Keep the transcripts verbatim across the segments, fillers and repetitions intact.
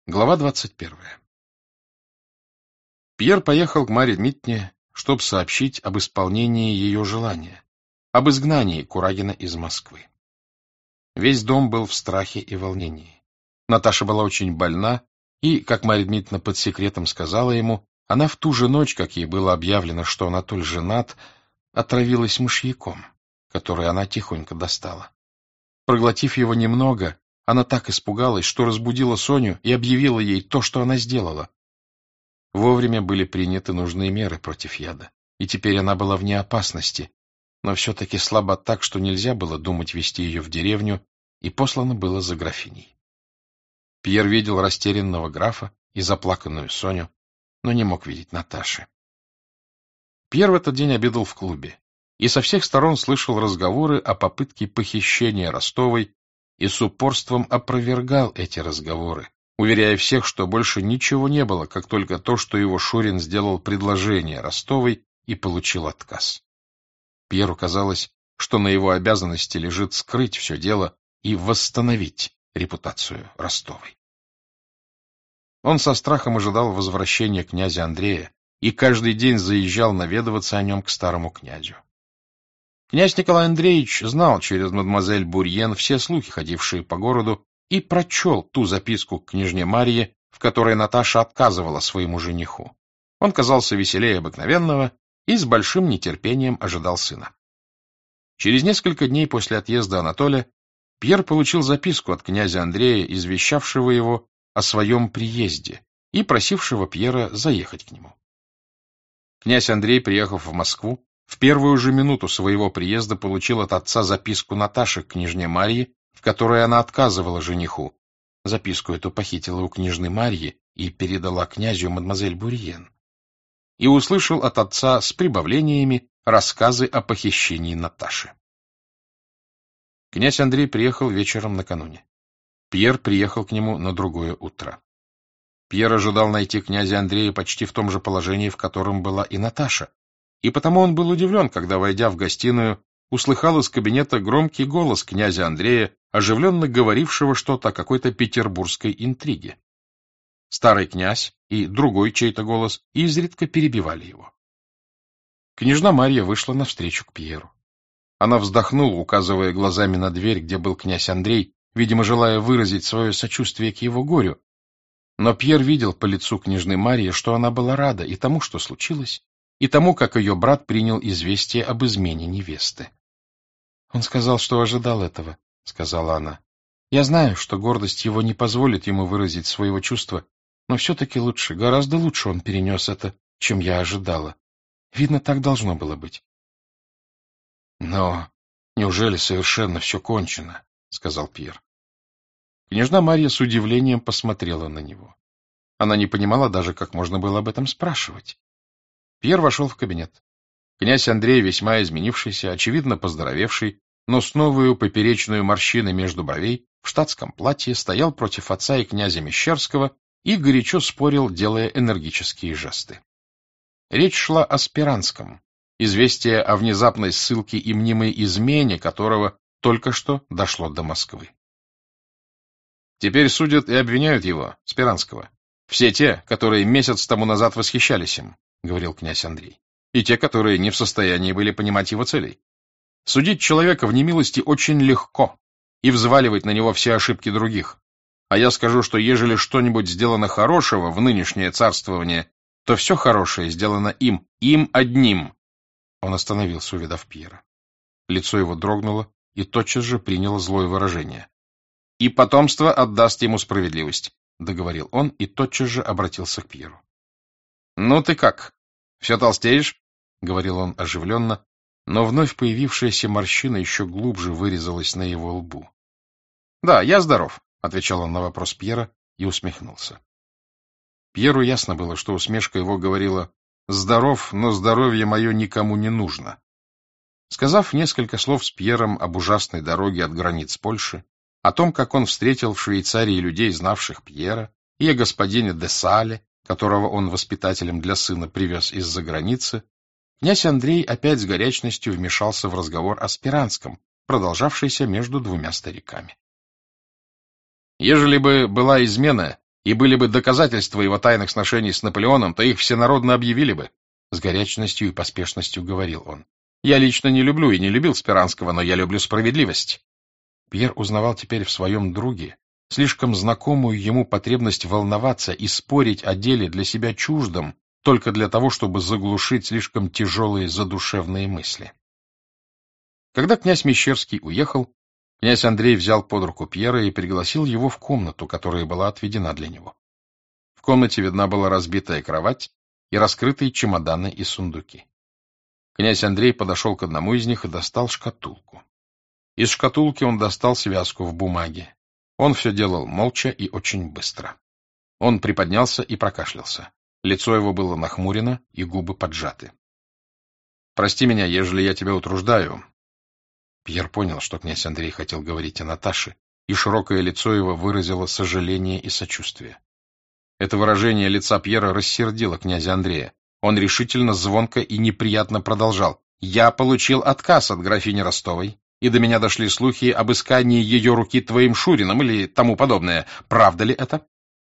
Глава двадцать первая. Пьер поехал к Марье Дмитриевне, чтобы сообщить об исполнении ее желания, об изгнании Курагина из Москвы. Весь дом был в страхе и волнении. Наташа была очень больна, и, как Марья Дмитриевна под секретом сказала ему, она в ту же ночь, как ей было объявлено, что Анатоль женат, отравилась мышьяком, который она тихонько достала. Проглотив его немного, она так испугалась, что разбудила Соню и объявила ей то, что она сделала. Вовремя были приняты нужные меры против яда, и теперь она была вне опасности, но все-таки слаба так, что нельзя было думать везти ее в деревню, и послано было за графиней. Пьер видел растерянного графа и заплаканную Соню, но не мог видеть Наташи. Пьер в этот день обедал в клубе, и со всех сторон слышал разговоры о попытке похищения Ростовой, и с упорством опровергал эти разговоры, уверяя всех, что больше ничего не было, как только то, что его Шурин сделал предложение Ростовой и получил отказ. Пьеру казалось, что на его обязанности лежит скрыть все дело и восстановить репутацию Ростовой. Он со страхом ожидал возвращения князя Андрея и каждый день заезжал наведываться о нем к старому князю. Князь Николай Андреевич знал через мадемуазель Бурьен все слухи, ходившие по городу, и прочел ту записку к княжне Марье, в которой Наташа отказывала своему жениху. Он казался веселее обыкновенного и с большим нетерпением ожидал сына. Через несколько дней после отъезда Анатолия Пьер получил записку от князя Андрея, извещавшего его о своем приезде и просившего Пьера заехать к нему. Князь Андрей, приехав в Москву, в первую же минуту своего приезда получил от отца записку Наташи к княжне Марье, в которой она отказывала жениху. Записку эту похитила у княжны Марьи и передала князю мадемуазель Бурьен. И услышал от отца с прибавлениями рассказы о похищении Наташи. Князь Андрей приехал вечером накануне. Пьер приехал к нему на другое утро. Пьер ожидал найти князя Андрея почти в том же положении, в котором была и Наташа, и потому он был удивлен, когда, войдя в гостиную, услыхал из кабинета громкий голос князя Андрея, оживленно говорившего что-то о какой-то петербургской интриге. Старый князь и другой чей-то голос изредка перебивали его. Княжна Марья вышла навстречу к Пьеру. Она вздохнула, указывая глазами на дверь, где был князь Андрей, видимо, желая выразить свое сочувствие к его горю. Но Пьер видел по лицу княжны Марьи, что она была рада и тому, что случилось, и тому, как ее брат принял известие об измене невесты. — Он сказал, что ожидал этого, — сказала она. — Я знаю, что гордость его не позволит ему выразить своего чувства, но все-таки лучше, гораздо лучше он перенес это, чем я ожидала. Видно, так должно было быть. — Но неужели совершенно все кончено? — сказал Пьер. Княжна Марья с удивлением посмотрела на него. Она не понимала даже, как можно было об этом спрашивать. Пьер вошел в кабинет. Князь Андрей, весьма изменившийся, очевидно поздоровевший, но с новою поперечную морщиной между бровей, в штатском платье, стоял против отца и князя Мещерского и горячо спорил, делая энергические жесты. Речь шла о Спиранском, известие о внезапной ссылке и мнимой измене, которого только что дошло до Москвы. Теперь судят и обвиняют его, Спиранского. Все те, которые месяц тому назад восхищались им, — говорил князь Андрей, — и те, которые не в состоянии были понимать его целей. Судить человека в немилости очень легко и взваливать на него все ошибки других. А я скажу, что ежели что-нибудь сделано хорошего в нынешнее царствование, то все хорошее сделано им, им одним. Он остановился, увидав Пьера. Лицо его дрогнуло и тотчас же приняло злое выражение. — И потомство отдаст ему справедливость, — договорил он и тотчас же обратился к Пьеру. — Ну ты как? Все толстеешь? — говорил он оживленно, но вновь появившаяся морщина еще глубже вырезалась на его лбу. — Да, я здоров, — отвечал он на вопрос Пьера и усмехнулся. Пьеру ясно было, что усмешка его говорила: «Здоров, но здоровье мое никому не нужно». Сказав несколько слов с Пьером об ужасной дороге от границ Польши, о том, как он встретил в Швейцарии людей, знавших Пьера, и о господине де Сале, которого он воспитателем для сына привез из-за границы, князь Андрей опять с горячностью вмешался в разговор о Спиранском, продолжавшийся между двумя стариками. «Ежели бы была измена, и были бы доказательства его тайных сношений с Наполеоном, то их всенародно объявили бы. С горячностью и поспешностью говорил он. Я лично не люблю и не любил Спиранского, но я люблю справедливость. Пьер узнавал теперь в своем друге слишком знакомую ему потребность волноваться и спорить о деле для себя чуждом, только для того, чтобы заглушить слишком тяжелые задушевные мысли. Когда князь Мещерский уехал, князь Андрей взял под руку Пьера и пригласил его в комнату, которая была отведена для него. В комнате видна была разбитая кровать и раскрытые чемоданы и сундуки. Князь Андрей подошел к одному из них и достал шкатулку. Из шкатулки он достал связку в бумаге. Он все делал молча и очень быстро. Он приподнялся и прокашлялся. Лицо его было нахмурено и губы поджаты. — Прости меня, ежели я тебя утруждаю. Пьер понял, что князь Андрей хотел говорить о Наташе, и широкое лицо его выразило сожаление и сочувствие. Это выражение лица Пьера рассердило князя Андрея. Он решительно, звонко и неприятно продолжал. «Я получил отказ от графини Ростовой, и до меня дошли слухи об искании ее руки твоим Шурином или тому подобное. Правда ли это?»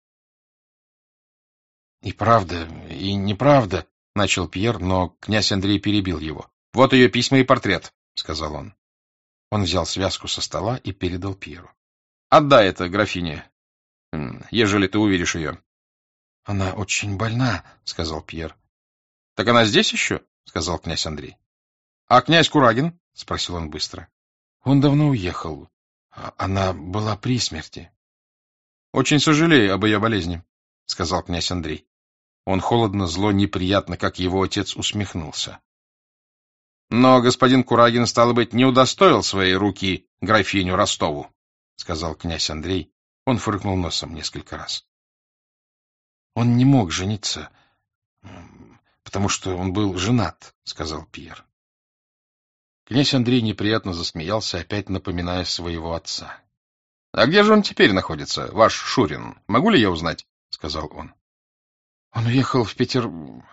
«И правда, и неправда», — начал Пьер, но князь Андрей перебил его. «Вот ее письма и портрет», — сказал он. Он взял связку со стола и передал Пьеру. «Отдай это графине, ежели ты увидишь ее». «Она очень больна», — сказал Пьер. — Так она здесь еще? — сказал князь Андрей. — А князь Курагин? — спросил он быстро. — Он давно уехал. Она была при смерти. — Очень сожалею об ее болезни, — сказал князь Андрей. Он холодно, зло, неприятно, как его отец, усмехнулся. — Но господин Курагин, стало быть, не удостоил своей руки графиню Ростову, — сказал князь Андрей. Он фыркнул носом несколько раз. — Он не мог жениться, потому что он был женат, — сказал Пьер. Князь Андрей неприятно засмеялся, опять напоминая своего отца. — А где же он теперь находится, ваш Шурин? Могу ли я узнать? — сказал он. — Он уехал в Питер...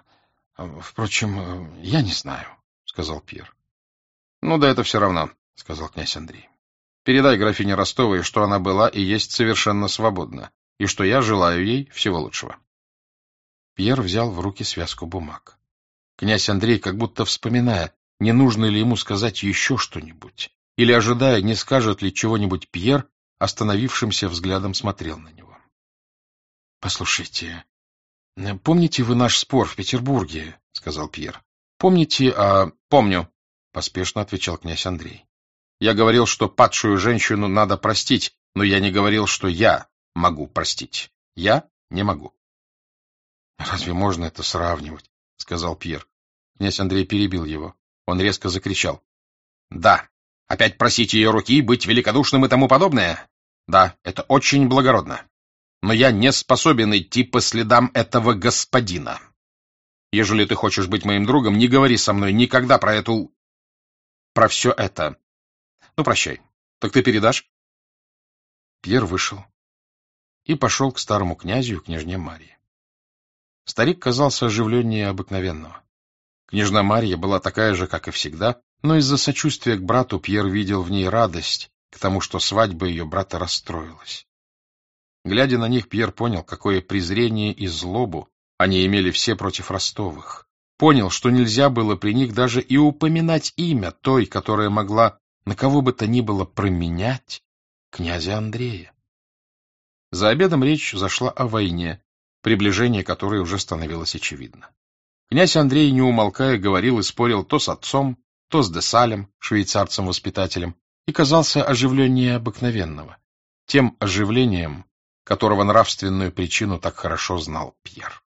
Впрочем, я не знаю, — сказал Пьер. — Ну да это все равно, — сказал князь Андрей. — Передай графине Ростовой, что она была и есть совершенно свободна, и что я желаю ей всего лучшего. Пьер взял в руки связку бумаг. Князь Андрей, как будто вспоминая, не нужно ли ему сказать еще что-нибудь, или ожидая, не скажет ли чего-нибудь Пьер, остановившимся взглядом смотрел на него. — Послушайте, помните вы наш спор в Петербурге? — сказал Пьер. — Помните, а... — Помню, — поспешно отвечал князь Андрей. — Я говорил, что падшую женщину надо простить, но я не говорил, что я могу простить. Я не могу. — Разве можно это сравнивать? — сказал Пьер. Князь Андрей перебил его. Он резко закричал. — Да, опять просить ее руки, быть великодушным и тому подобное? Да, это очень благородно. Но я не способен идти по следам этого господина. Ежели ты хочешь быть моим другом, не говори со мной никогда про эту... про все это. Ну, прощай. Так ты передашь? Пьер вышел и пошел к старому князю и княжне Марье. Старик казался оживленнее обыкновенного. Княжна Марья была такая же, как и всегда, но из-за сочувствия к брату Пьер видел в ней радость к тому, что свадьба ее брата расстроилась. Глядя на них, Пьер понял, какое презрение и злобу они имели все против Ростовых. Понял, что нельзя было при них даже и упоминать имя той, которая могла на кого бы то ни было променять князя Андрея. За обедом речь зашла о войне, приближение которой уже становилось очевидно. Князь Андрей, не умолкая, говорил и спорил то с отцом, то с Десалем, швейцарцем-воспитателем, и казался оживленнее обыкновенного, тем оживлением, которого нравственную причину так хорошо знал Пьер.